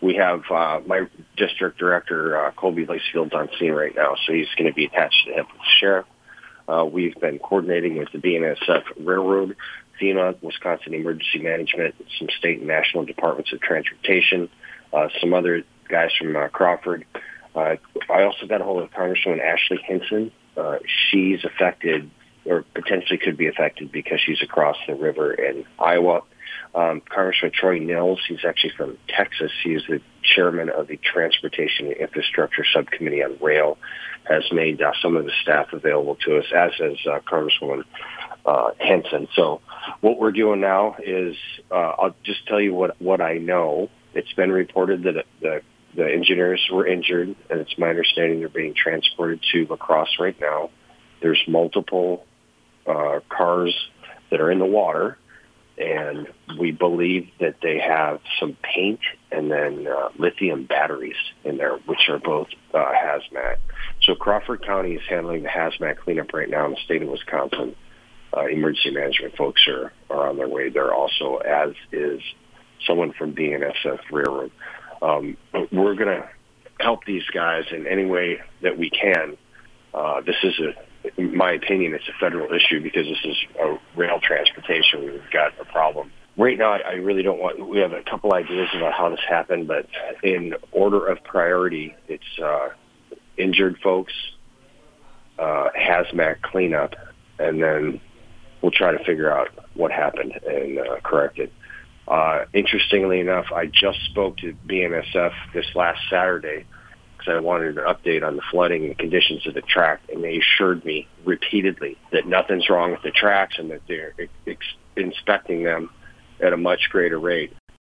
we have my district director, Colby Lacefield's on scene right now, so he's going to be attached to the hip with the sheriff. We've been coordinating with the BNSF Railroad, FEMA, Wisconsin Emergency Management, some state and national departments of transportation, some other guys from Crawford. I also got a hold of Congresswoman Ashley Hinson. She's affected, or potentially could be affected, because she's across the river in Iowa. Congressman Troy Nils, he's actually from Texas. He is the chairman of the Transportation and Infrastructure Subcommittee on Rail, has made some of the staff available to us, as has Congresswoman Henson. So what we're doing now is, I'll just tell you what I know. It's been reported that the engineers were injured, and it's my understanding they're being transported to La Crosse right now. There's multiple cars that are in the water, and we believe that they have some paint and then lithium batteries in there, which are both hazmat. So Crawford County is handling the hazmat cleanup right now in the state of Wisconsin. Emergency management folks are on their way there also, as is someone from BNSF Railroad. We're going to help these guys in any way that we can. This is, in my opinion, it's a federal issue because this is a rail transportation. We've got a problem. Right now, I really don't want, we have a couple ideas about how this happened, but in order of priority, it's injured folks, hazmat cleanup, and then we'll try to figure out what happened and correct it. Interestingly enough, I just spoke to BNSF this last Saturday because I wanted an update on the flooding and conditions of the track, and they assured me repeatedly that nothing's wrong with the tracks and that they're inspecting them at a much greater rate.